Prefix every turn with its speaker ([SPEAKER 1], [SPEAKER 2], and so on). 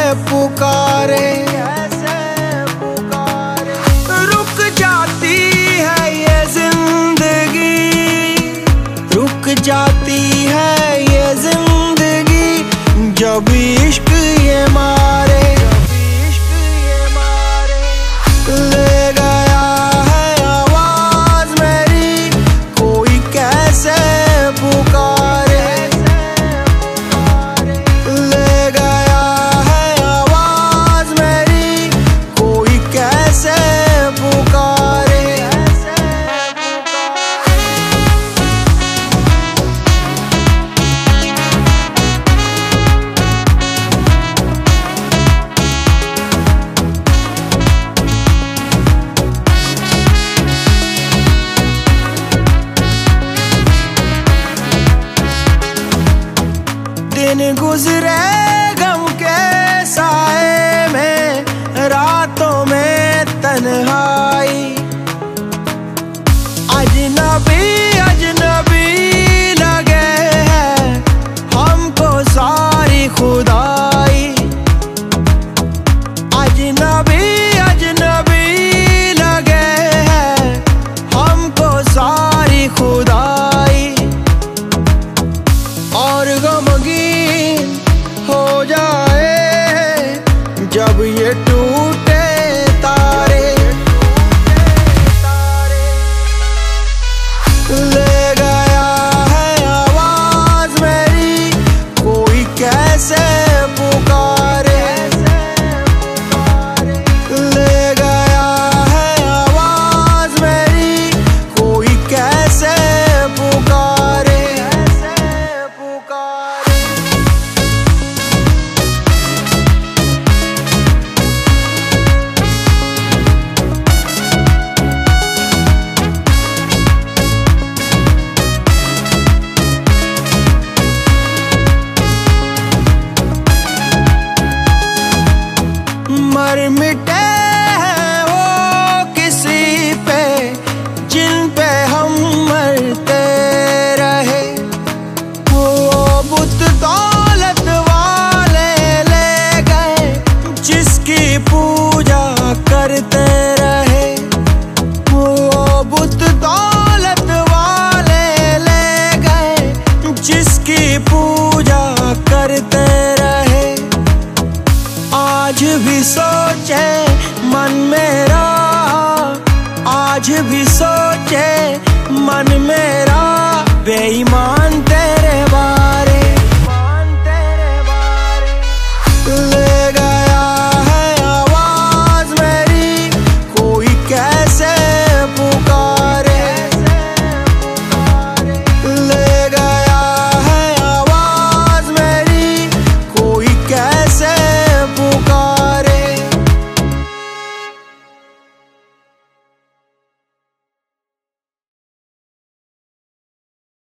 [SPEAKER 1] पुकारे, रुक जाती है ये जिंदगी, रुक जाती है ये जिंदगी जब इश्क ये मारे। ले गया है आवाज मेरी कोई कैसे पुकारे, ले गया है आवाज मेरी कोई कैसे पुकारे। दिन गुजरे गम के साए में, रातों में तन्हाई, अजनबी अजनबी लगे हैं हमको सारी खुदाई, अजनबी अजनबी लगे हैं हमको सारी खुदाई। और गमगीन हो जाए जब ये टूटे तारे, ले गया है आवाज मेरी कोई कैसे पुकारे, ले गया है आवाज मेरी कोई कैसे पुकारे। मर मिट